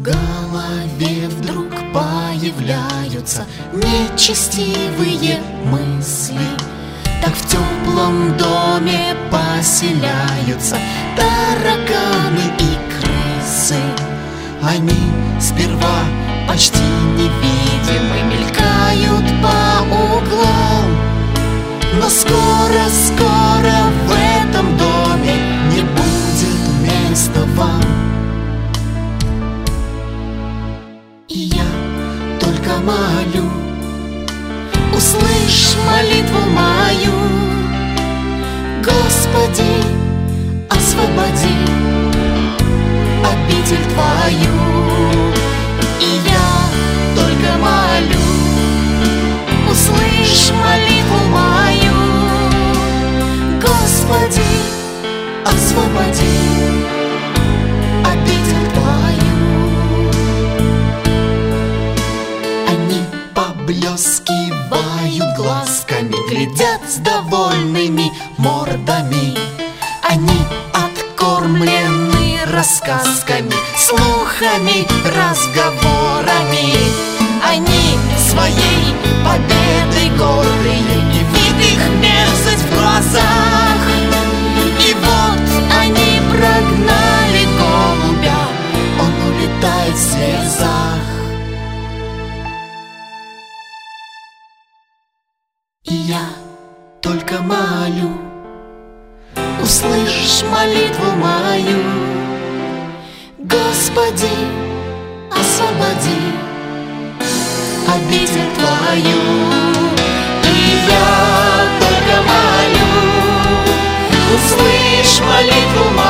голове вдруг появляются нечестивые мысли, так в теплом доме поселяются тараканы и крысы. Они сперва почти невидимы, мелькают по углам, но скоро-скоро в этом доме не будет места вам. И я только молю, услышь молитву мою, Господи, освободи обитель Твою. И я только молю, услышь молитву мою, Господи, освободи обитель Твою. Они поблескивают глазками, глядят с довольными мордами. Они откормлены рассказками, слухами, разговорами. Они своей победой гордые, и вид их мерзость в глазах. И вот они прогнали голубя, он улетает в слезах. И я только молю, услышь молитву мою, Господи, освободи обитель Твою. И я только молю, услышь молитву мою,